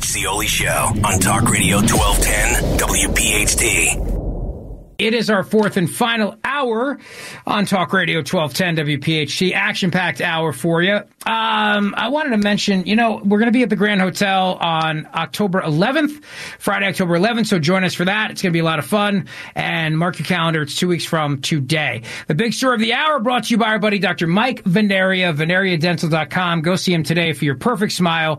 Cioli Show on Talk Radio 1210 WPHT. It is our fourth and final hour on Talk Radio 1210 WPHT, action-packed hour for you. I wanted to mention, we're going to be at the Grand Hotel on October 11th, Friday, October 11th, so join us for that. It's going to be a lot of fun, and mark your calendar. It's 2 weeks from today. The big story of the hour brought to you by our buddy Dr. Mike Veneria, VeneriaDental.com. Go see him today for your perfect smile,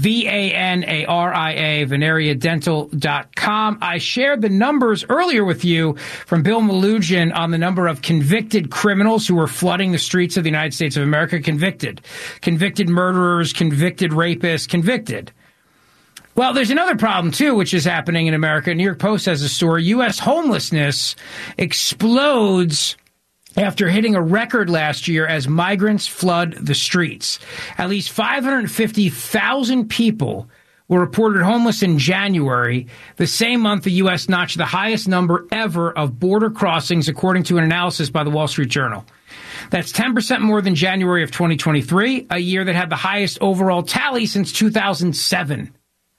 VANARIA, VeneriaDental.com. I shared the numbers earlier with you from Bill Melugin on the number of convicted criminals who were flooding the streets of the United States of America. Convicted murderers, convicted rapists, convicted. Well, there's another problem, too, which is happening in America. New York Post has a story. U.S. homelessness explodes after hitting a record last year as migrants flood the streets. At least 550,000 people were reported homeless in January, the same month the U.S. notched the highest number ever of border crossings, according to an analysis by the Wall Street Journal. That's 10% more than January of 2023, a year that had the highest overall tally since 2007.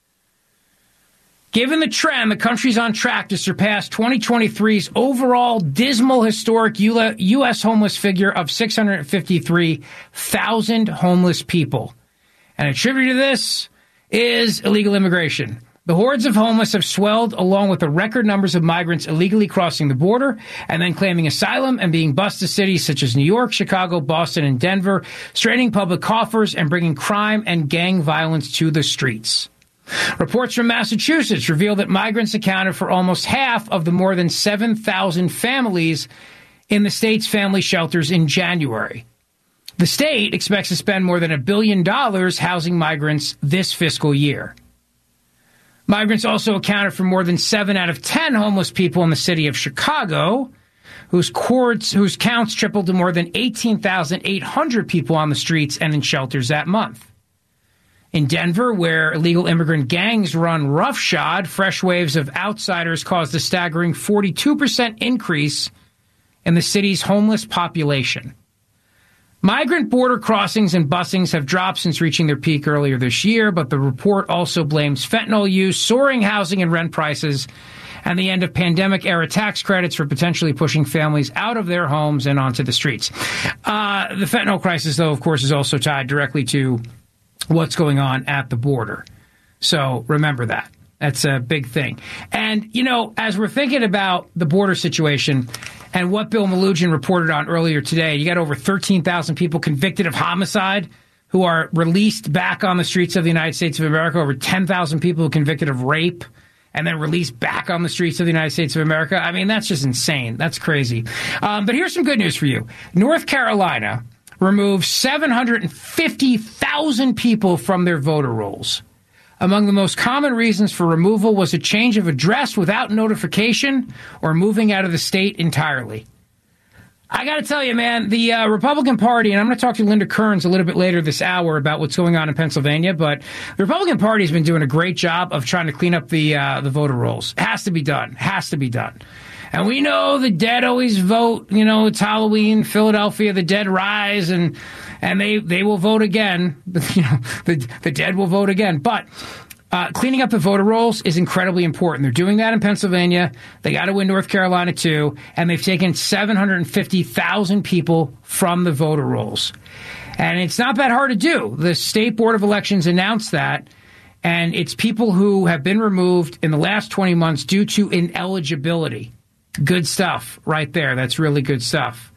Given the trend, the country's on track to surpass 2023's overall dismal historic U.S. homeless figure of 653,000 homeless people. And attributed to this is illegal immigration. The hordes of homeless have swelled along with the record numbers of migrants illegally crossing the border and then claiming asylum and being bused to cities such as New York, Chicago, Boston, and Denver, straining public coffers and bringing crime and gang violence to the streets. Reports from Massachusetts reveal that migrants accounted for almost half of the more than 7,000 families in the state's family shelters in January. The state expects to spend more than $1 billion housing migrants this fiscal year. Migrants also accounted for more than 7 out of 10 homeless people in the city of Chicago, whose counts tripled to more than 18,800 people on the streets and in shelters that month. In Denver, where illegal immigrant gangs run roughshod, fresh waves of outsiders caused a staggering 42% increase in the city's homeless population. Migrant border crossings and busings have dropped since reaching their peak earlier this year, but the report also blames fentanyl use, soaring housing and rent prices, and the end of pandemic-era tax credits for potentially pushing families out of their homes and onto the streets. The fentanyl crisis, though, of course, is also tied directly to what's going on at the border. So remember that. That's a big thing. And, as we're thinking about the border situation and what Bill Melugin reported on earlier today, you got over 13,000 people convicted of homicide who are released back on the streets of the United States of America, over 10,000 people convicted of rape and then released back on the streets of the United States of America. I mean, that's just insane. That's crazy. But here's some good news for you. North Carolina removed 750,000 people from their voter rolls. Among the most common reasons for removal was a change of address without notification or moving out of the state entirely. I got to tell you, man, the Republican Party, and I'm going to talk to Linda Kearns a little bit later this hour about what's going on in Pennsylvania, but the Republican Party has been doing a great job of trying to clean up the voter rolls. Has to be done. Has to be done. And we know the dead always vote. It's Halloween, Philadelphia, the dead rise, and they will vote again. The dead will vote again. But cleaning up the voter rolls is incredibly important. They're doing that in Pennsylvania. They got to win North Carolina, too. And they've taken 750,000 people from the voter rolls. And it's not that hard to do. The State Board of Elections announced that. And it's people who have been removed in the last 20 months due to ineligibility. Good stuff right there. That's really good stuff.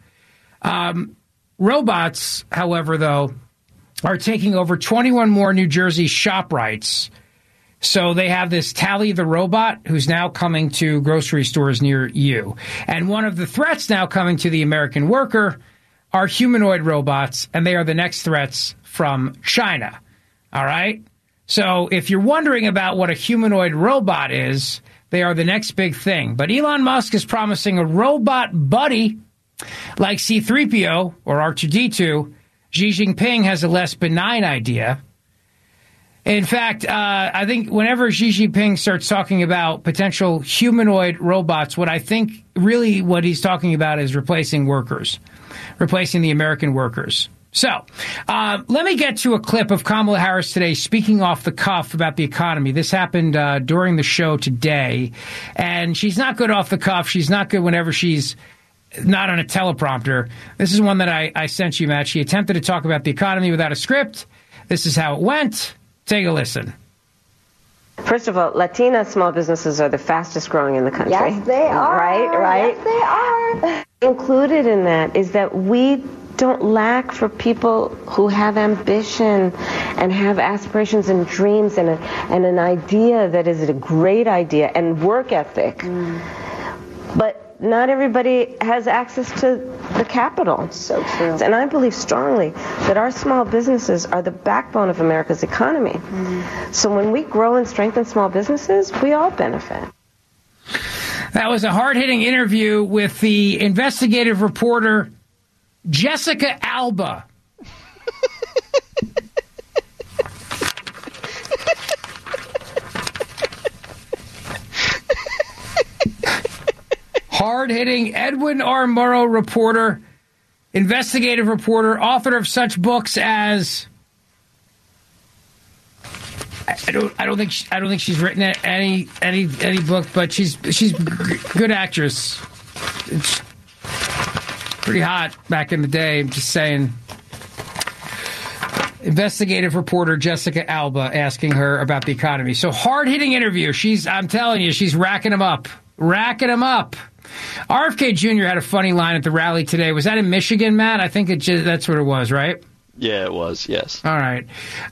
Robots, however, though, are taking over 21 more New Jersey ShopRites. So they have this Tally the robot who's now coming to grocery stores near you. And one of the threats now coming to the American worker are humanoid robots, and they are the next threats from China. All right? So if you're wondering about what a humanoid robot is, they are the next big thing. But Elon Musk is promising a robot buddy like C-3PO or R2-D2. Xi Jinping has a less benign idea. In fact, I think whenever Xi Jinping starts talking about potential humanoid robots, what he's talking about is replacing workers, replacing the American workers. So, let me get to a clip of Kamala Harris today speaking off the cuff about the economy. This happened during the show today, and she's not good off the cuff. She's not good whenever she's not on a teleprompter. This is one that I sent you, Matt. She attempted to talk about the economy without a script. This is how it went. Take a listen. First of all, Latina small businesses are the fastest growing in the country. Yes, they are. Right? Yes, they are. Included in that is that we don't lack for people who have ambition and have aspirations and dreams and an idea that is a great idea and work ethic. But not everybody has access to the capital. So true. And I believe strongly that our small businesses are the backbone of America's economy. So when we grow and strengthen small businesses, we all benefit. That was a hard-hitting interview with the investigative reporter Jessica Alba. Hard-hitting Edwin R. Murrow reporter, investigative reporter, author of such books as I don't think she's written any book, but she's a good actress. It's pretty hot back in the day. I'm just saying. Investigative reporter Jessica Alba asking her about the economy. So hard-hitting interview. I'm telling you, she's racking them up. RFK Jr. had a funny line at the rally today. Was that in Michigan, Matt? I think that's what it was, right? Yeah, it was, yes. All right.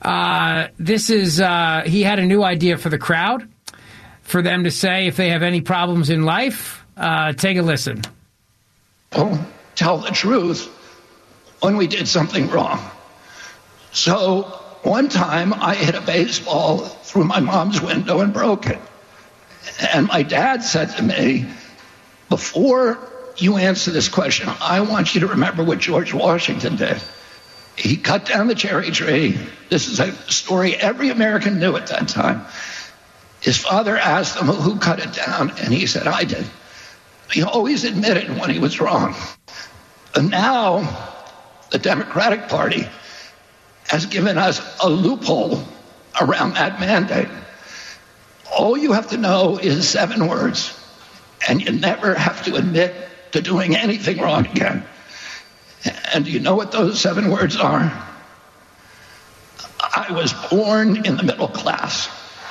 He had a new idea for the crowd, for them to say if they have any problems in life. Take a listen. Don't tell the truth when we did something wrong. So one time I hit a baseball through my mom's window and broke it. And my dad said to me, before you answer this question, I want you to remember what George Washington did. He cut down the cherry tree. This is a story every American knew at that time. His father asked him who cut it down, and he said, I did. He always admitted when he was wrong. And now the Democratic Party has given us a loophole around that mandate. All you have to know is 7 words, and you never have to admit to doing anything wrong again. And do you know what those 7 words are? I was born in the middle class.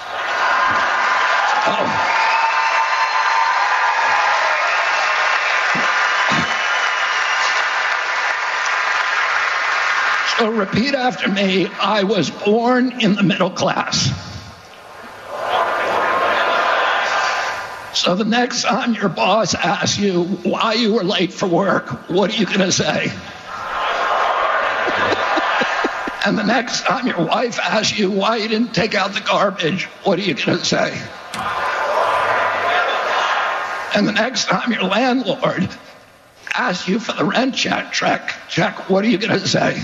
So repeat after me. I was born in the middle class. So the next time your boss asks you why you were late for work, what are you going to say? And the next time your wife asks you why you didn't take out the garbage, what are you going to say? And the next time your landlord asks you for the rent check, what are you going to say?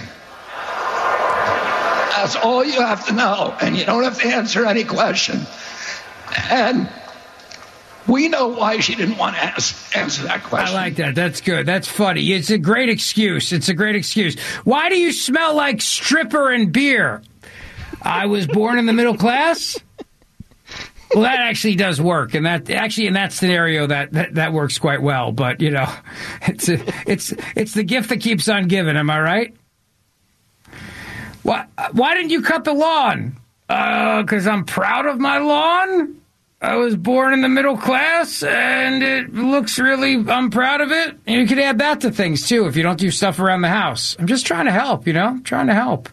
That's all you have to know, and you don't have to answer any question. And we know why she didn't want to answer that question. I like that. That's good. That's funny. It's a great excuse. Why do you smell like stripper and beer? I was born in the middle class? Well, that actually does work, and in that scenario, that works quite well. But you know, it's the gift that keeps on giving. Am I right? Why didn't you cut the lawn? Because I'm proud of my lawn. I was born in the middle class, and it looks I'm proud of it. And you could add that to things, too, if you don't do stuff around the house. I'm just trying to help, trying to help.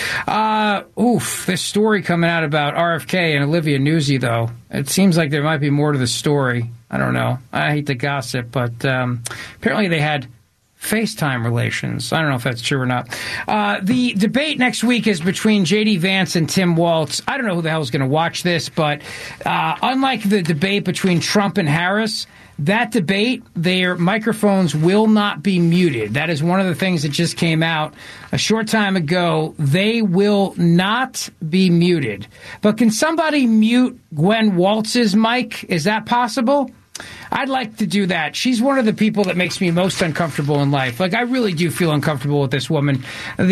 This story coming out about RFK and Olivia Nuzzi, though. It seems like there might be more to the story. I don't know. I hate to gossip, but apparently they had FaceTime relations. I don't know if that's true or not. The debate next week is between J.D. Vance and Tim Walz. I don't know who the hell is going to watch this, but unlike the debate between Trump and Harris, that debate, their microphones will not be muted. That is one of the things that just came out a short time ago. They will not be muted. But can somebody mute Gwen Waltz's mic? Is that possible? I'd like to do that. She's one of the people that makes me most uncomfortable in life. Like, I really do feel uncomfortable with this woman.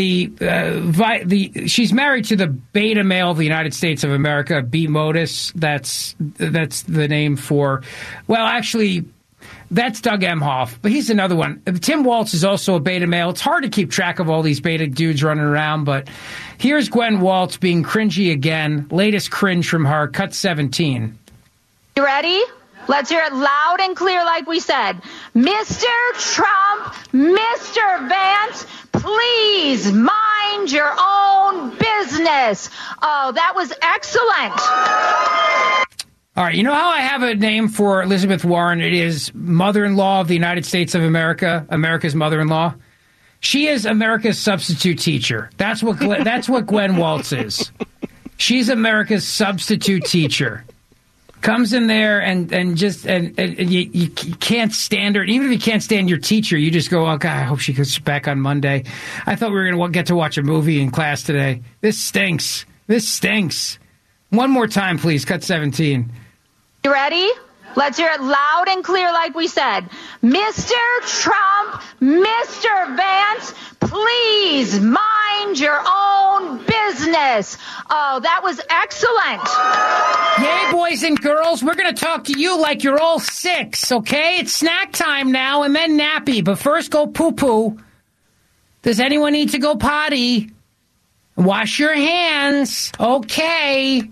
She's married to the beta male of the United States of America, B. Modus. That's the name for, well, actually, that's Doug Emhoff, but he's another one. Tim Walz is also a beta male. It's hard to keep track of all these beta dudes running around, but here's Gwen Walz being cringy again. Latest cringe from her, cut 17. You ready? Let's hear it loud and clear like we said. Mr. Trump, Mr. Vance, please mind your own business. Oh, that was excellent. All right, you know how I have a name for Elizabeth Warren? It is mother-in-law of the United States of America, America's mother-in-law. She is America's substitute teacher. That's what Gwen Walz is. She's America's substitute teacher. Comes in there and you can't stand her. Even if you can't stand your teacher, you just go, oh, God, I hope she gets back on Monday. I thought we were going to get to watch a movie in class today. This stinks. This stinks. One more time, please. Cut 17. You ready? Let's hear it loud and clear like we said. Mr. Trump, Mr. Vance, please mind your own business. Oh, that was excellent. Yay, boys and girls. We're going to talk to you like you're all 6, okay? It's snack time now and then nappy, but first go poo-poo. Does anyone need to go potty? Wash your hands. Okay.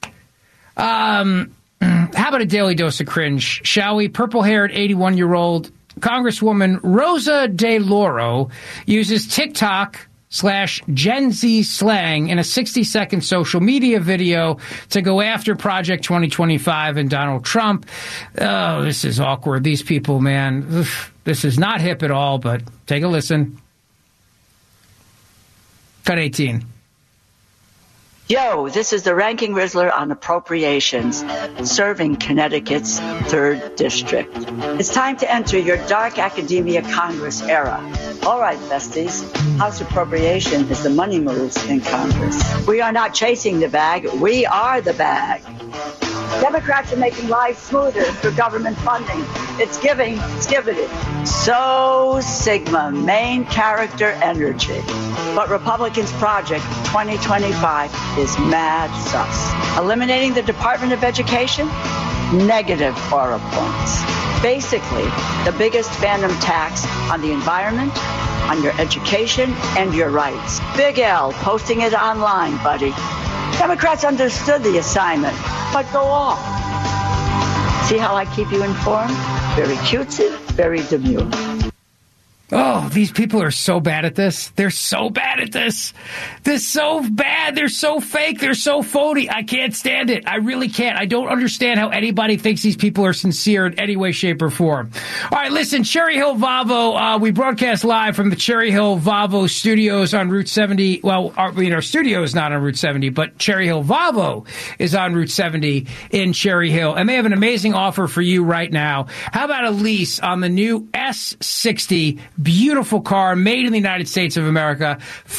How about a daily dose of cringe, shall we? Purple-haired 81-year-old Congresswoman Rosa DeLauro uses TikTok/Gen Z slang in a 60-second social media video to go after Project 2025 and Donald Trump. Oh, this is awkward. These people, man, this is not hip at all, but take a listen. Cut 18. Yo, this is the Ranking Rizzler on appropriations, serving Connecticut's 3rd District. It's time to enter your dark academia Congress era. All right, besties, House appropriation is the money moves in Congress. We are not chasing the bag, we are the bag. Democrats are making life smoother through government funding. It's giving, it's giving. So Sigma, main character energy. But Republicans' Project 2025 is mad sus. Eliminating the Department of Education? Negative aura points. Basically, the biggest phantom tax on the environment, on your education, and your rights. Big L posting it online, buddy. Democrats understood the assignment, but go off. See how I keep you informed? Very cutesy, very demure. Oh, these people are so bad at this. They're so bad at this. They're so bad. They're so fake. They're so phony. I can't stand it. I really can't. I don't understand how anybody thinks these people are sincere in any way, shape, or form. All right, listen, Cherry Hill Volvo. We broadcast live from the Cherry Hill Volvo studios on Route 70. Well, our studio is not on Route 70, but Cherry Hill Volvo is on Route 70 in Cherry Hill. And they have an amazing offer for you right now. How about a lease on the new S60? Beautiful car made in the United States of America,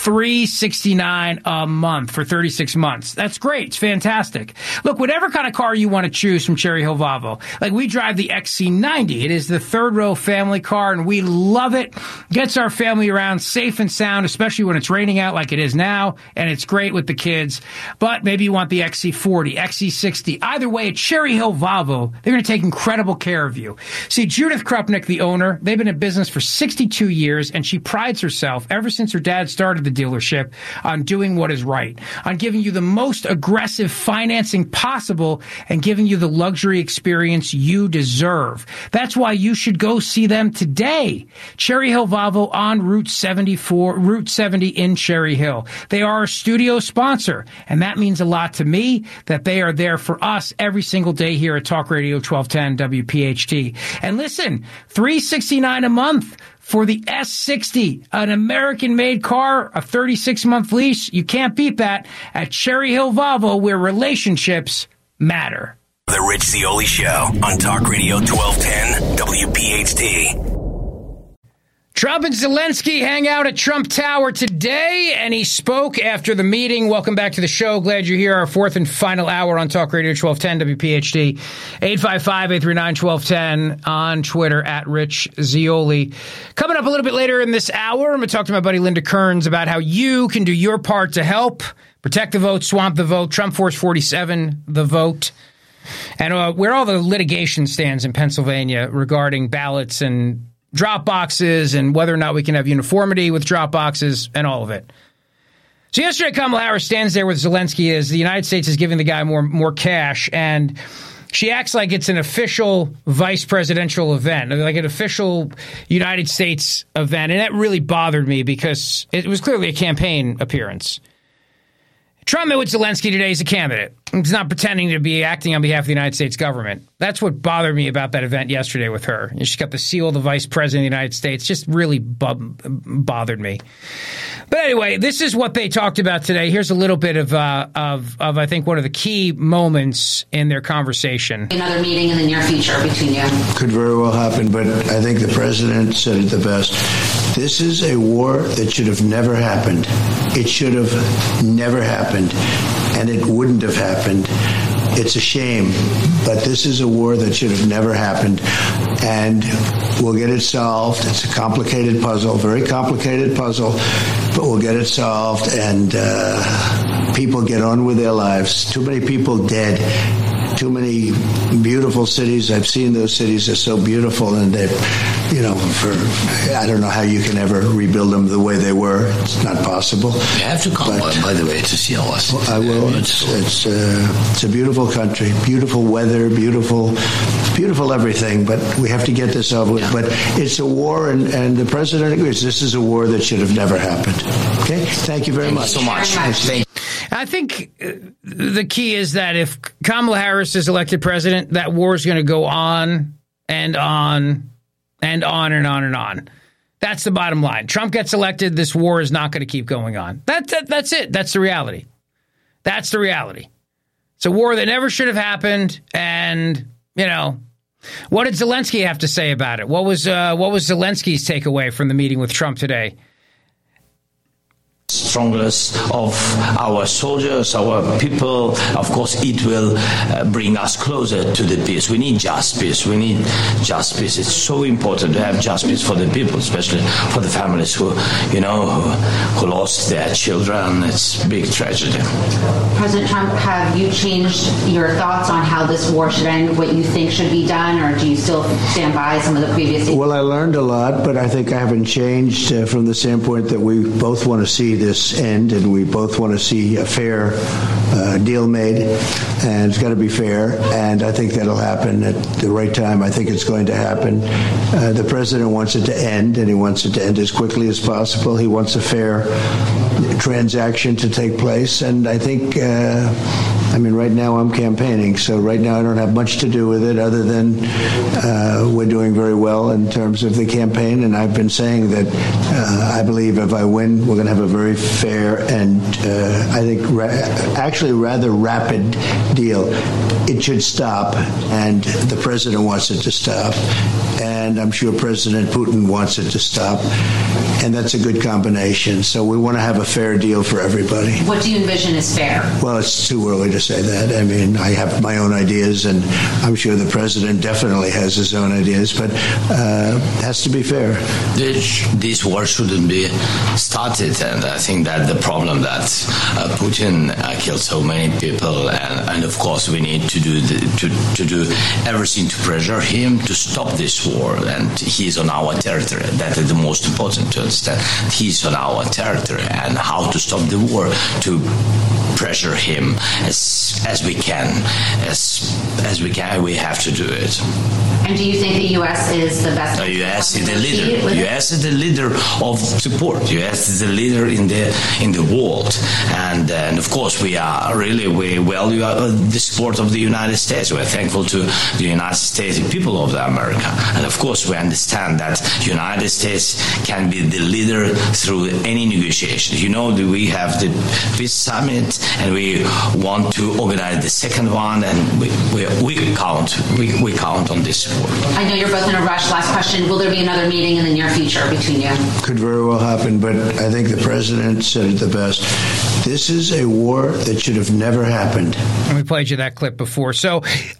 $369 a month for 36 months. That's great. It's fantastic. Look, whatever kind of car you want to choose from Cherry Hill Volvo. Like, we drive the XC90. It is the third row family car, and we love it. Gets our family around safe and sound, especially when it's raining out like it is now, and it's great with the kids. But maybe you want the XC40, XC60. Either way, at Cherry Hill Volvo, they're going to take incredible care of you. See, Judith Krupnick, the owner, they've been in business for 62 years, and she prides herself, ever since her dad started the dealership, on doing what is right, on giving you the most aggressive financing possible and giving you the luxury experience you deserve. That's why you should go see them today. Cherry Hill Volvo on Route 70 in Cherry Hill. They are a studio sponsor, and that means a lot to me that they are there for us every single day here at Talk Radio 1210 WPHT. And listen, $369 a month for the S60, an American-made car, a 36-month lease. You can't beat that at Cherry Hill Volvo, where relationships matter. The Rich Zeoli Show on Talk Radio 1210 WPHT. Trump and Zelensky hang out at Trump Tower today, and he spoke after the meeting. Welcome back to the show. Glad you're here. Our fourth and final hour on Talk Radio 1210 WPHT, 855-839-1210 on Twitter at Rich Zeoli. Coming up a little bit later in this hour, I'm going to talk to my buddy Linda Kearns about how you can do your part to help protect the vote, swamp the vote, Trump Force 47, the vote, and where all the litigation stands in Pennsylvania regarding ballots and drop boxes and whether or not we can have uniformity with drop boxes and all of it. So yesterday, Kamala Harris stands there with Zelensky as the United States is giving the guy more cash, and she acts like it's an official vice presidential event, like an official United States event, and that really bothered me because it was clearly a campaign appearance. Trump met with Zelensky today as a candidate. He's not pretending to be acting on behalf of the United States government. That's what bothered me about that event yesterday with her. She's got the seal of the vice president of the United States. Just really bothered me. But anyway, this is what they talked about today. Here's a little bit of I think, one of the key moments in their conversation. Another meeting in the near future between you. Could very well happen, but I think the president said it the best. This is a war that should have never happened. It should have never happened, and it wouldn't have happened. It's a shame, but this is a war that should have never happened, and we'll get it solved. It's a complicated puzzle, very complicated puzzle, but we'll get it solved, and people get on with their lives. Too many people dead. Too many beautiful cities. I've seen those cities. They're so beautiful, and they, I don't know how you can ever rebuild them the way they were. It's not possible. You have to come, by the way, to see us. I will. It's a beautiful country, beautiful weather, beautiful everything. But we have to get this over with. Yeah. But it's a war, and the president agrees. This is a war that should have never happened. Okay. Thank you very much. So much. Thank you. I think the key is that if Kamala Harris is elected president, that war is going to go on and on and on and on and on. That's the bottom line. Trump gets elected, this war is not going to keep going on. That's it. That's the reality. That's the reality. It's a war that never should have happened. And, what did Zelensky have to say about it? What was Zelensky's takeaway from the meeting with Trump today? Strongest of our soldiers, our people. Of course, it will bring us closer to the peace. We need just peace. We need just peace. It's so important to have just peace for the people, especially for the families who lost their children. It's a big tragedy. President Trump, have you changed your thoughts on how this war should end, what you think should be done, or do you still stand by some of the previous? Well, I learned a lot, but I think I haven't changed from the standpoint that we both want to see this end, and we both want to see a fair deal made, and it's got to be fair, and I think that'll happen at the right time. I think it's going to happen. The president wants it to end, and he wants it to end as quickly as possible. He wants a fair transaction to take place, and I think right now I'm campaigning, so right now I don't have much to do with it other than we're doing very well in terms of the campaign, and I've been saying that I believe if I win, we're going to have a very fair and I think actually rather rapid deal. It should stop, and the president wants it to stop, and I'm sure President Putin wants it to stop, and that's a good combination. So we want to have a fair deal for everybody. What do you envision as fair? Well, it's too early to say that. I have my own ideas, and I'm sure the president definitely has his own ideas, but it has to be fair. This war shouldn't be started, and I think that the problem that Putin killed so many people, and of course we need to do everything to pressure him to stop this war, and he's on our territory. That is the most important to understand. He's on our territory, and how to stop the war, to pressure him as we can, as we can. We have to do it. And do you think the U.S. is the best? The U.S. is the leader. The U.S. is the leader of support. The U.S. is the leader in the world, and of course we value the support of the United States. We're thankful to the United States, the people of America, and of course we understand that the United States can be the leader through any negotiation. That we have the peace summit, and we want to organize the second one, and we count on this support. I know you're both in a rush. Last question. Will there be another meeting in the near future between you? Could very well happen, but I think the president said it the best. This is a war that should have never happened. And we played you that clip before. So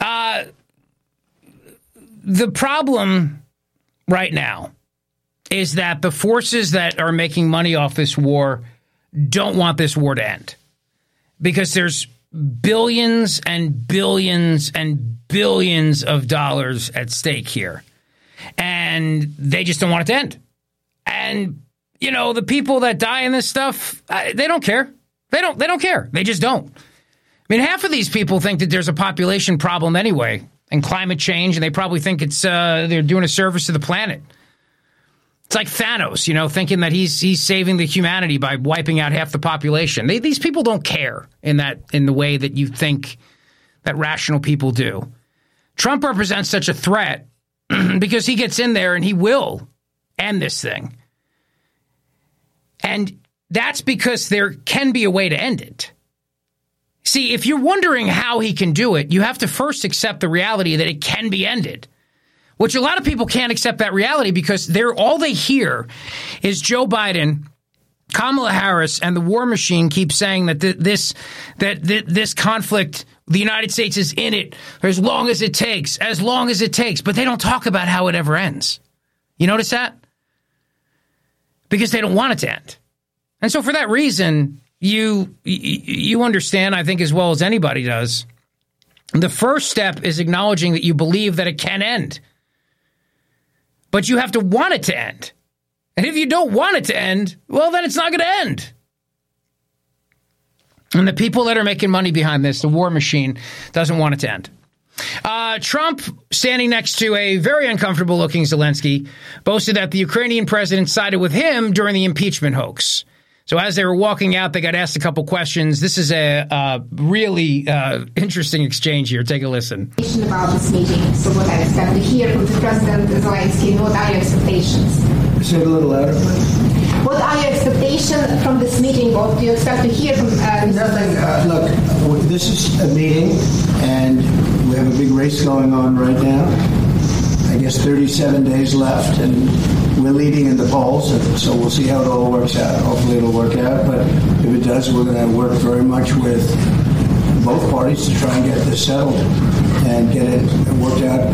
the problem right now is that the forces that are making money off this war don't want this war to end, because there's billions and billions and billions of dollars at stake here, and they just don't want it to end. And you know, the people that die in this stuff, they don't care. They don't care. They just don't. I mean, half of these people think that there's a population problem anyway, and climate change, and they probably think it's they're doing a service to the planet. It's like Thanos, you know, thinking that he's saving the humanity by wiping out half the population. These people don't care in the way that you think that rational people do. Trump represents such a threat because he gets in there and he will end this thing. And that's because there can be a way to end it. See, if you're wondering how he can do it, you have to first accept the reality that it can be ended. Which a lot of people can't accept that reality because all they hear is Joe Biden, Kamala Harris, and the war machine keep saying that this conflict, the United States is in it for as long as it takes, but they don't talk about how it ever ends. You notice that? Because they don't want it to end. And so for that reason, you understand, I think, as well as anybody does, the first step is acknowledging that you believe that it can end. But you have to want it to end. And if you don't want it to end, well, then it's not going to end. And the people that are making money behind this, the war machine, doesn't want it to end. Trump, standing next to a very uncomfortable-looking Zelensky, boasted that the Ukrainian president sided with him during the impeachment hoax. So as they were walking out, they got asked a couple questions. This is a really interesting exchange here. Take a listen. About this meeting, so what I expect to hear from the President Zelensky, and what are your expectations? Say it a little louder, please. What are your expectations from this meeting? What do you expect to hear from Nothing. Look, this is a meeting, and we have a big race going on right now. I guess 37 days left, and we're leading in the polls, so we'll see how it all works out. Hopefully it'll work out, but if it does, we're going to work very much with both parties to try and get this settled and get it worked out.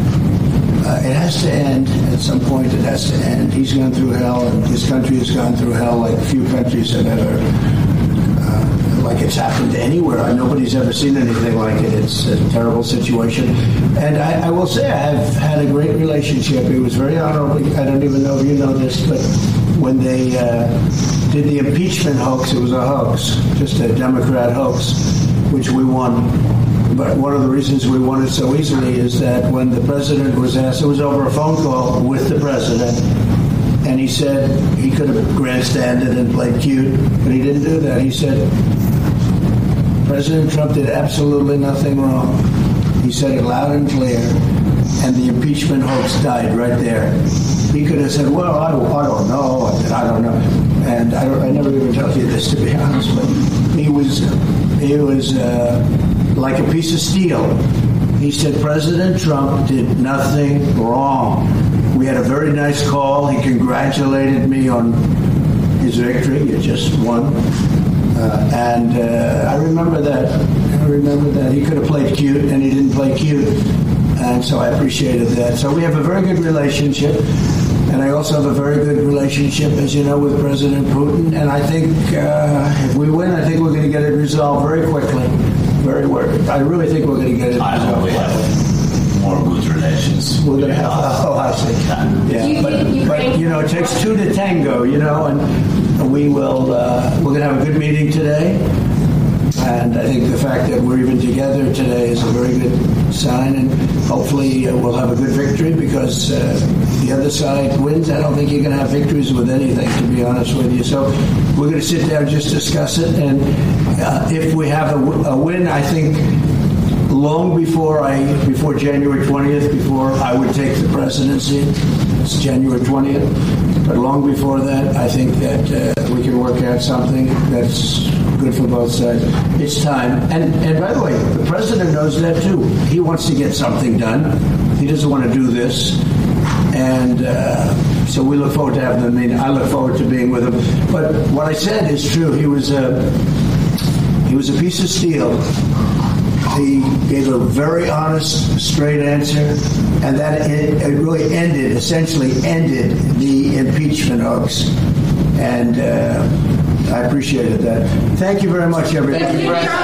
It has to end. At some point, it has to end. He's gone through hell, and his country has gone through hell like few countries have ever, like it's happened anywhere. Nobody's ever seen anything like it. It's a terrible situation. And I will say I have had a great relationship. It was very honorable. I don't even know if you know this, but when they did the impeachment hoax, it was a hoax, just a Democrat hoax, which we won. But one of the reasons we won it so easily is that when the president was asked, it was over a phone call with the president, and he said he could have grandstanded and played cute, but he didn't do that. He said, President Trump did absolutely nothing wrong. He said it loud and clear, and the impeachment hoax died right there. He could have said, well, I don't know, I don't know. And I never even told you this, to be honest, but he was like a piece of steel. He said President Trump did nothing wrong. We had a very nice call. He congratulated me on his victory. It just won. And I remember that. He could have played cute, and he didn't play cute. And so I appreciated that. So we have a very good relationship. And I also have a very good relationship, as you know, with President Putin. And I think if we win, I think we're going to get it resolved very quickly. I really think we're going to get it resolved. I hope we have more good relations. We're going to have, I see. Yeah, but you know, it takes two to tango, you know, and we will, we're going to have a good meeting today. And I think the fact that we're even together today is a very good sign, and hopefully we'll have a good victory, because the other side wins. I don't think you're going to have victories with anything, to be honest with you. So we're going to sit down, just discuss it, and if we have a win, I think long before January 20th, before I would take the presidency, it's January 20th, but long before that, I think that we can work out something that's good for both sides. It's time. And by the way, the president knows that too. He wants to get something done. He doesn't want to do this. And so we look forward to having him. I mean, I look forward to being with him. But what I said is true. He was a piece of steel. He gave a very honest, straight answer, and that it really essentially ended the impeachment hoax. And I appreciated that. Thank you very much, everybody.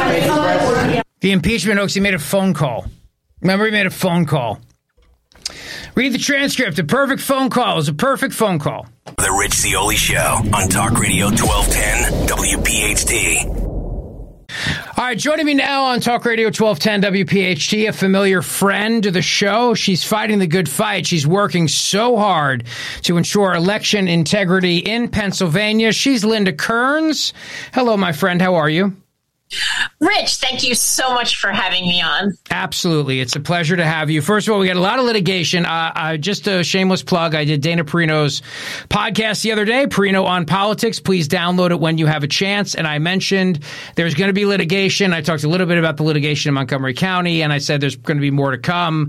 The impeachment hoax, he made a phone call. Remember, he made a phone call. Read the transcript. A perfect phone call. It was a perfect phone call. The Rich Zeoli Show on Talk Radio 1210 WPHT. All right, joining me now on Talk Radio 1210 WPHT, a familiar friend to the show. She's fighting the good fight. She's working so hard to ensure election integrity in Pennsylvania. She's Linda Kearns. Hello, my friend. How are you? Rich, thank you so much for having me on. Absolutely. It's a pleasure to have you. First of all, we got a lot of litigation. Just a shameless plug. I did Dana Perino's podcast the other day, Perino on Politics. Please download it when you have a chance. And I mentioned there's going to be litigation. I talked a little bit about the litigation in Montgomery County, and I said there's going to be more to come.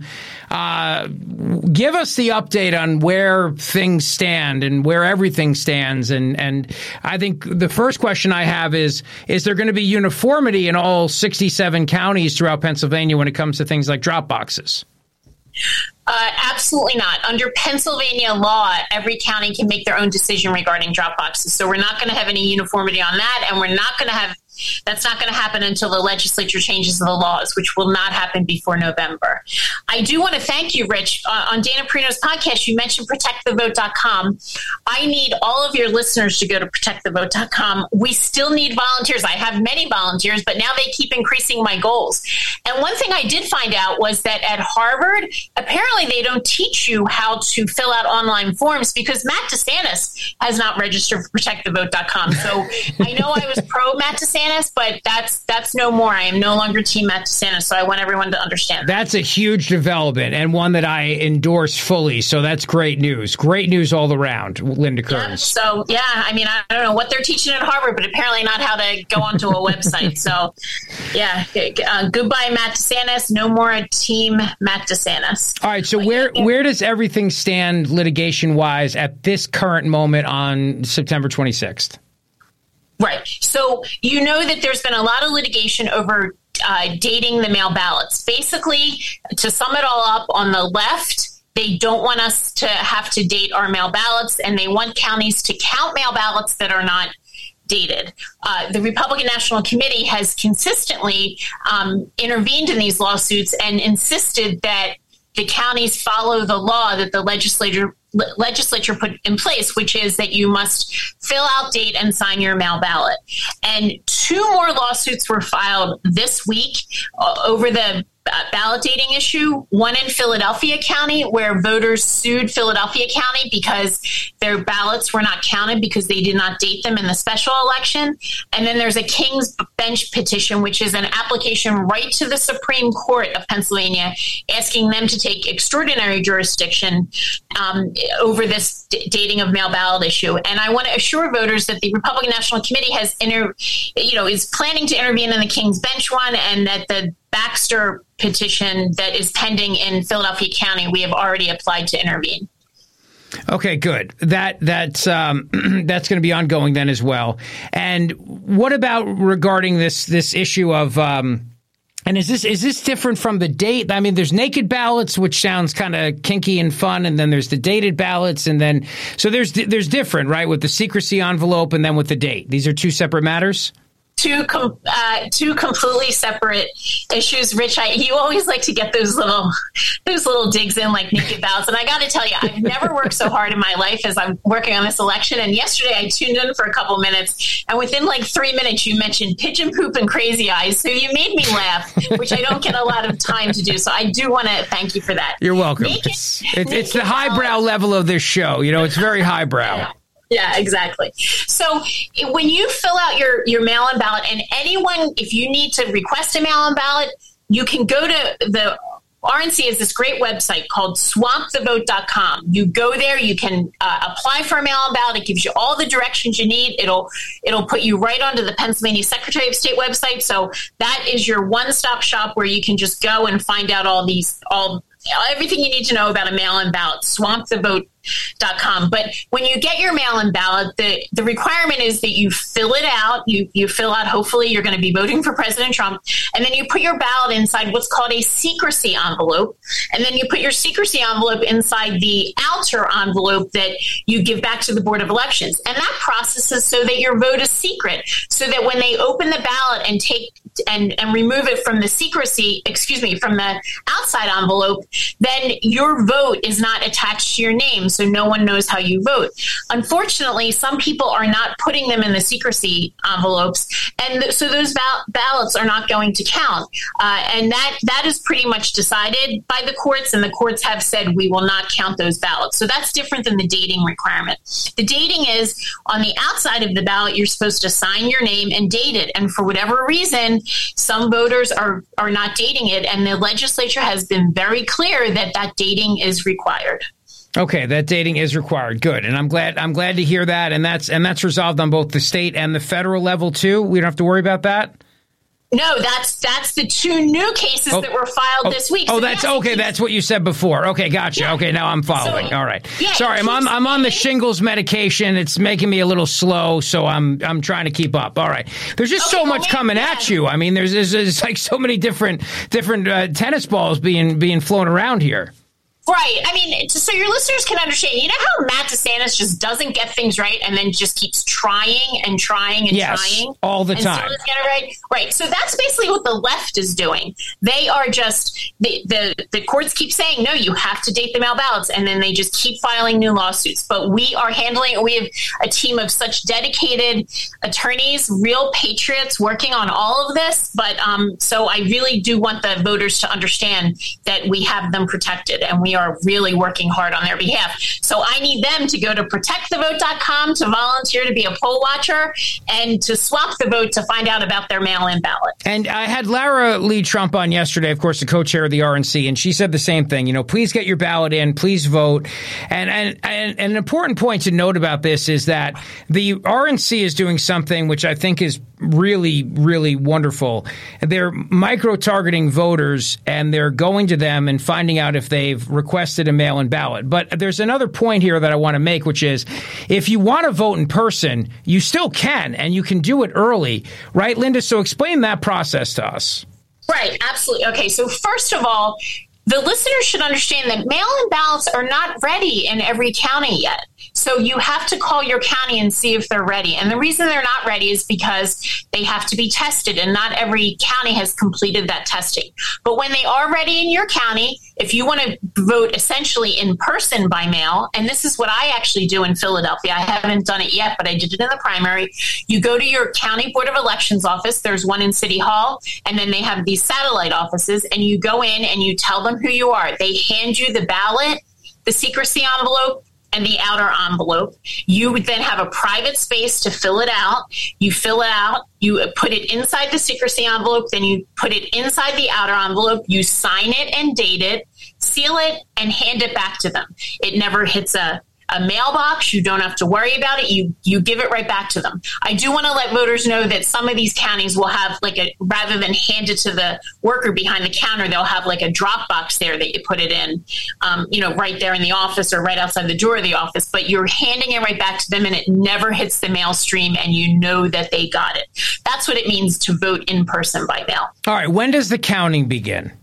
Give us the update on where things stand and where everything stands. And I think the first question I have is there going to be uniformity in all 67 counties throughout Pennsylvania when it comes to things like drop boxes? Absolutely not. Under Pennsylvania law, every county can make their own decision regarding drop boxes. So we're not going to have any uniformity on that, and we're not going to have that's not going to happen until the legislature changes the laws, which will not happen before November. I do want to thank you, Rich. On Dana Perino's podcast, you mentioned protectthevote.com. I need all of your listeners to go to protectthevote.com. We still need volunteers. I have many volunteers, but now they keep increasing my goals. And one thing I did find out was that at Harvard, apparently they don't teach you how to fill out online forms because Matt DeSantis has not registered for protectthevote.com. So I know I was pro Matt DeSantis, but that's no more. I am no longer team Matt DeSantis, so I want everyone to understand. That's a huge development and one that I endorse fully, so that's great news. Great news all around, Linda Kearns. Yeah, so, yeah, I mean, I don't know what they're teaching at Harvard, but apparently not how to go onto a website. So, yeah, goodbye, Matt DeSantis. No more team Matt DeSantis. All right, so where does everything stand litigation-wise at this current moment on September 26th? Right. So you know that there's been a lot of litigation over dating the mail ballots. Basically, to sum it all up, on the left, they don't want us to have to date our mail ballots, and they want counties to count mail ballots that are not dated. The Republican National Committee has consistently intervened in these lawsuits and insisted that the counties follow the law that the legislature put in place, which is that you must fill out, date, and sign your mail ballot. And 2 more lawsuits were filed this week over the ballot dating issue, one in Philadelphia County where voters sued Philadelphia County because their ballots were not counted because they did not date them in the special election. And then there's a King's Bench petition, which is an application right to the Supreme Court of Pennsylvania asking them to take extraordinary jurisdiction over this dating of mail ballot issue. And I want to assure voters that the Republican National Committee has is planning to intervene in the King's Bench one, and that the Baxter petition that is pending in Philadelphia County, we have already applied to intervene. Okay, good. That's going to be ongoing then as well. And what about regarding this issue of and is this different from the date? I mean, there's naked ballots, which sounds kind of kinky and fun, and then there's the dated ballots, and then so there's different, right, with the secrecy envelope and then with the date. These are 2 separate matters. Two completely separate issues, Rich. You always like to get those little digs in like naked ballots. And I got to tell you, I've never worked so hard in my life as I'm working on this election. And yesterday I tuned in for a couple minutes, and within like 3 minutes you mentioned pigeon poop and crazy eyes. So you made me laugh, which I don't get a lot of time to do. So I do want to thank you for that. You're welcome. It's the highbrow level of this show. You know, it's very highbrow. Yeah, exactly. So when you fill out your mail-in ballot, and anyone, if you need to request a mail-in ballot, you can go to the RNC has this great website called swampthevote.com. You go there, you can apply for a mail-in ballot. It gives you all the directions you need. It'll put you right onto the Pennsylvania Secretary of State website. So that is your one-stop shop where you can just go and find out everything you need to know about a mail-in ballot, swampthevote.com. But when you get your mail-in ballot, the requirement is that you fill it out. You fill out, hopefully you're going to be voting for President Trump, and then you put your ballot inside what's called a secrecy envelope, and then you put your secrecy envelope inside the outer envelope that you give back to the Board of Elections. And that process is so that your vote is secret, so that when they open the ballot and take and remove it from the from the outside envelope, then your vote is not attached to your name, so no one knows how you vote. Unfortunately, some people are not putting them in the secrecy envelopes, and so those ballots are not going to count. And that is pretty much decided by the courts, and the courts have said we will not count those ballots. So that's different than the dating requirement. The dating is on the outside of the ballot, you're supposed to sign your name and date it. And for whatever reason, some voters are not dating it, and the legislature has been very clear that dating is required. Okay, that dating is required. Good. And I'm glad to hear that, and that's resolved on both the state and the federal level too. We don't have to worry about that. No, that's the two new cases that were filed this week. That's okay. That's what you said before. Okay, gotcha. Yeah. Okay, now I'm following. All right. Yeah, sorry, I'm on the shingles medication. It's making me a little slow, so I'm trying to keep up. All right. There's just so much coming at you. I mean, there's like so many different tennis balls being flown around here. Right. I mean, so your listeners can understand, you know how Matt DeSantis just doesn't get things right and then just keeps trying and trying and trying? All the time. Still get it right? Right. So that's basically what the left is doing. They are just, the courts keep saying, no, you have to date the mail ballots, and then they just keep filing new lawsuits. But we are handling it. We have a team of such dedicated attorneys, real patriots working on all of this. But so I really do want the voters to understand that we have them protected, and we are really working hard on their behalf. So I need them to go to protectthevote.com to volunteer to be a poll watcher and to swap the vote to find out about their mail-in ballot. And I had Lara Lee Trump on yesterday, of course, the co-chair of the RNC, and she said the same thing. You know, please get your ballot in, please vote. And an important point to note about this is that the RNC is doing something which I think is really, really wonderful. They're micro-targeting voters, and they're going to them and finding out if they've requested a mail-in ballot. But there's another point here that I want to make, which is if you want to vote in person, you still can, and you can do it early. Right, Linda? So explain that process to us. Right. Absolutely. Okay. So first of all, the listeners should understand that mail-in ballots are not ready in every county yet. So you have to call your county and see if they're ready. And the reason they're not ready is because they have to be tested, and not every county has completed that testing. But when they are ready in your county, if you want to vote essentially in person by mail, and this is what I actually do in Philadelphia. I haven't done it yet, but I did it in the primary. You go to your county board of elections office. There's one in City Hall, and then they have these satellite offices, and you go in and you tell them who you are. They hand you the ballot, the secrecy envelope, and the outer envelope. You would then have a private space to fill it out. You fill it out. You put it inside the secrecy envelope. Then you put it inside the outer envelope. You sign it and date it, seal it, and hand it back to them. It never hits a mailbox. You don't have to worry about it. You give it right back to them. I do want to let voters know that some of these counties will have rather than hand it to the worker behind the counter, they'll have like a drop box there that you put it in, right there in the office or right outside the door of the office. But you're handing it right back to them, and it never hits the mail stream, and you know that they got it. That's what it means to vote in person by mail. All right. When does the counting begin?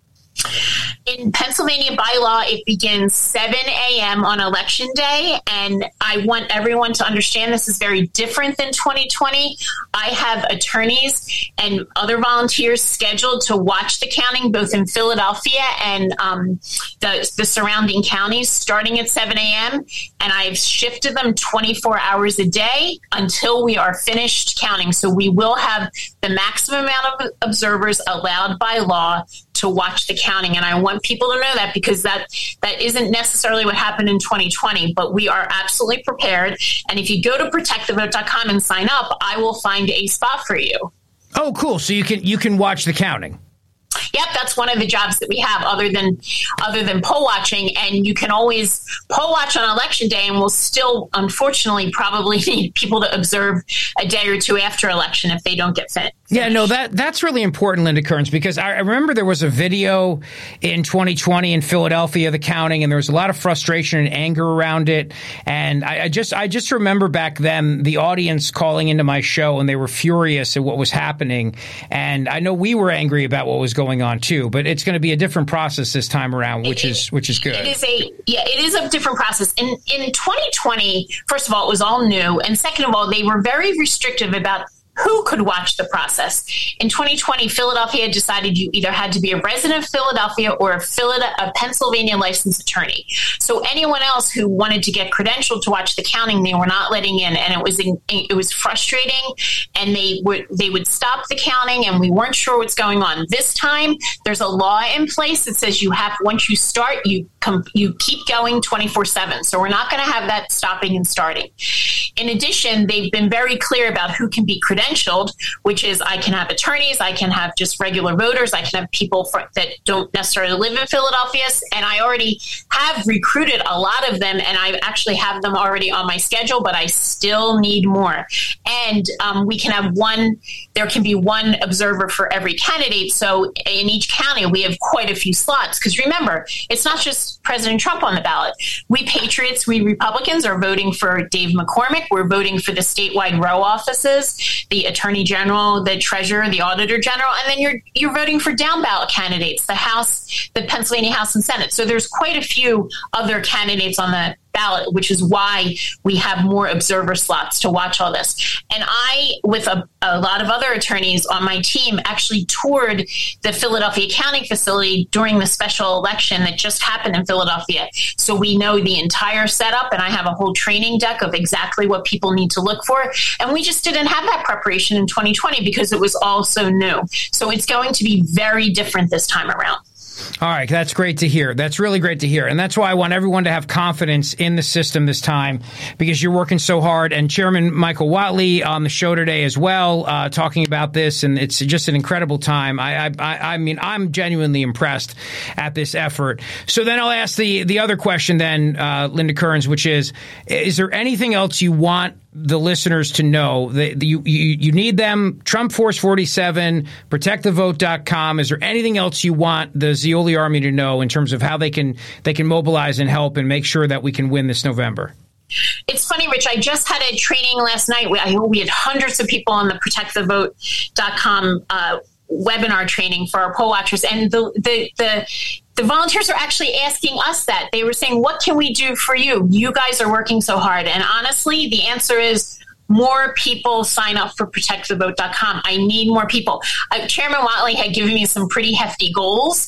In Pennsylvania by law, it begins 7 a.m. on Election Day, and I want everyone to understand this is very different than 2020. I have attorneys and other volunteers scheduled to watch the counting, both in Philadelphia and the surrounding counties, starting at 7 a.m., and I've shifted them 24 hours a day until we are finished counting. So we will have the maximum amount of observers allowed by law to watch the counting. And I want people to know that, because that isn't necessarily what happened in 2020, but we are absolutely prepared. And if you go to protectthevote.com and sign up, I will find a spot for you. Oh, cool. So you can watch the counting. Yep, that's one of the jobs that we have other than poll watching. And you can always poll watch on election day, and we'll still, unfortunately, probably need people to observe a day or two after election if they don't get fit. Yeah, no, that's really important, Linda Kearns, because I remember there was a video in 2020 in Philadelphia, the counting, and there was a lot of frustration and anger around it. And I just remember back then the audience calling into my show, and they were furious at what was happening. And I know we were angry about what was going on too, but it's going to be a different process this time around, which is good. It is a different process. In 2020, first of all, it was all new, and second of all, they were very restrictive about who could watch the process. In 2020, Philadelphia decided you either had to be a resident of Philadelphia or a Pennsylvania licensed attorney. So anyone else who wanted to get credentialed to watch the counting, they were not letting in, and it was frustrating. And they would stop the counting, and we weren't sure what's going on. This time, there's a law in place that says once you start, you keep going 24/7. So we're not going to have that stopping and starting. In addition, they've been very clear about who can be credentialed, which is I can have attorneys, I can have just regular voters, I can have people that don't necessarily live in Philadelphia. And I already have recruited a lot of them, and I actually have them already on my schedule, but I still need more. And we can have there can be one observer for every candidate. So in each county, we have quite a few slots. Because remember, it's not just President Trump on the ballot. We Patriots, we Republicans are voting for Dave McCormick. We're voting for the statewide row offices, the Attorney General, the Treasurer, the Auditor General, and then you're voting for down ballot candidates, the Pennsylvania House and Senate. So there's quite a few other candidates on the ballot, which is why we have more observer slots to watch all this. And I, with a lot of other attorneys on my team, actually toured the Philadelphia counting facility during the special election that just happened in Philadelphia. So we know the entire setup, and I have a whole training deck of exactly what people need to look for. And we just didn't have that preparation in 2020 because it was all so new. So it's going to be very different this time around. All right. That's great to hear. That's really great to hear. And that's why I want everyone to have confidence in the system this time, because you're working so hard. And Chairman Michael Whatley on the show today as well, talking about this. And it's just an incredible time. I mean, I'm genuinely impressed at this effort. So then I'll ask the other question then, Linda Kearns, which is there anything else you want the listeners to know? That you need them? Trump Force 47, protectthevote.com. Is there anything else you want the Zeoli Army to know in terms of how they can mobilize and help and make sure that we can win this November? It's funny, Rich. I just had a training last night. We had hundreds of people on the protectthevote.com webinar training for our poll watchers, and the volunteers are actually asking us that. They were saying, what can we do for you? You guys are working so hard. And honestly, the answer is more people sign up for protectthevote.com. I need more people. Chairman Whatley had given me some pretty hefty goals,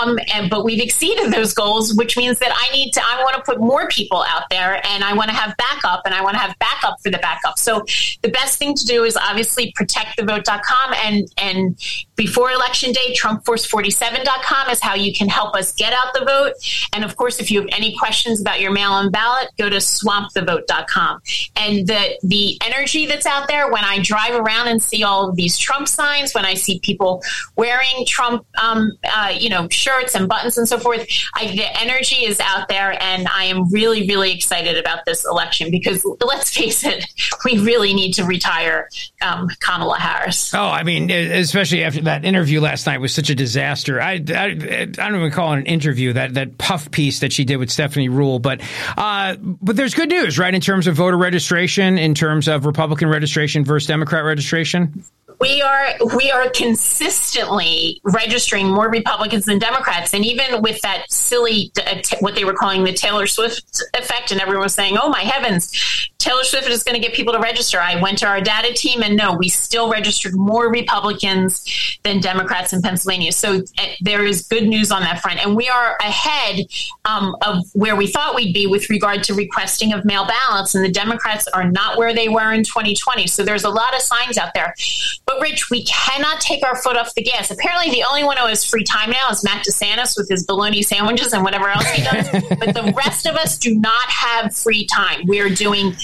but we've exceeded those goals, which means that I want to put more people out there, and I want to have backup, and I want to have backup for the backup. So the best thing to do is obviously protectthevote.com, and before Election Day, TrumpForce47.com is how you can help us get out the vote. And of course, if you have any questions about your mail-in ballot, go to swampthevote.com. And the energy that's out there when I drive around and see all of these Trump signs, when I see people wearing Trump, shirts and buttons and so forth, the energy is out there, and I am really, really excited about this election because let's face it, we really need to retire Kamala Harris. Oh, I mean, especially after that interview last night was such a disaster. I don't even call it an interview, that puff piece that she did with Stephanie Ruhle. But there's good news, right, in terms of voter registration, in terms of Republican registration versus Democrat registration? We are consistently registering more Republicans than Democrats. And even with that silly, what they were calling the Taylor Swift effect, and everyone was saying, oh, my heavens, Taylor Swift is going to get people to register. I went to our data team, and no, we still registered more Republicans than Democrats in Pennsylvania. So there is good news on that front. And we are ahead of where we thought we'd be with regard to requesting of mail ballots. And the Democrats are not where they were in 2020. So there's a lot of signs out there. But Rich, we cannot take our foot off the gas. Apparently, the only one who has free time now is Matt DeSantis with his bologna sandwiches and whatever else he does. But the rest of us do not have free time. We are doing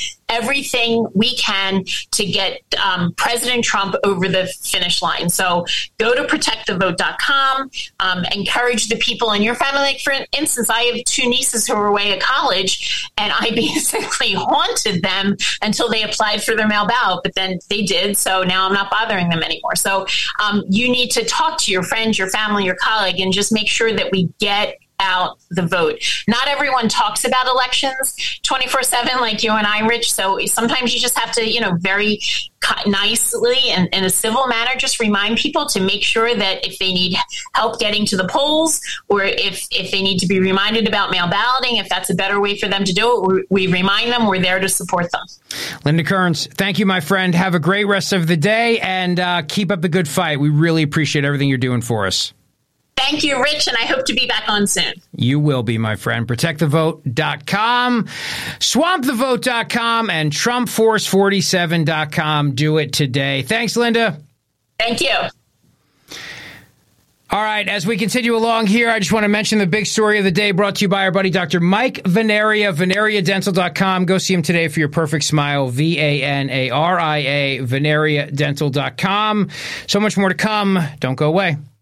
everything we can to get President Trump over the finish line. So go to protectthevote.com, encourage the people in your family. Like, for instance, I have 2 nieces who are away at college, and I basically haunted them until they applied for their mail ballot, but then they did. So now I'm not bothering them anymore. So you need to talk to your friends, your family, your colleague, and just make sure that we get out the vote. Not everyone talks about elections 24/7 like you and I, Rich. So sometimes you just have to, very nicely and in a civil manner, just remind people to make sure that if they need help getting to the polls, or if they need to be reminded about mail balloting, if that's a better way for them to do it, we remind them. We're there to support them. Linda Kearns, thank you, my friend. Have a great rest of the day, and keep up the good fight. We really appreciate everything you're doing for us. Thank you, Rich, and I hope to be back on soon. You will be, my friend. ProtectTheVote.com, SwampTheVote.com, and TrumpForce47.com. Do it today. Thanks, Linda. Thank you. All right, as we continue along here, I just want to mention the big story of the day brought to you by our buddy Dr. Mike Veneria, VeneriaDental.com. Go see him today for your perfect smile, VANARIA, VeneriaDental.com. So much more to come. Don't go away.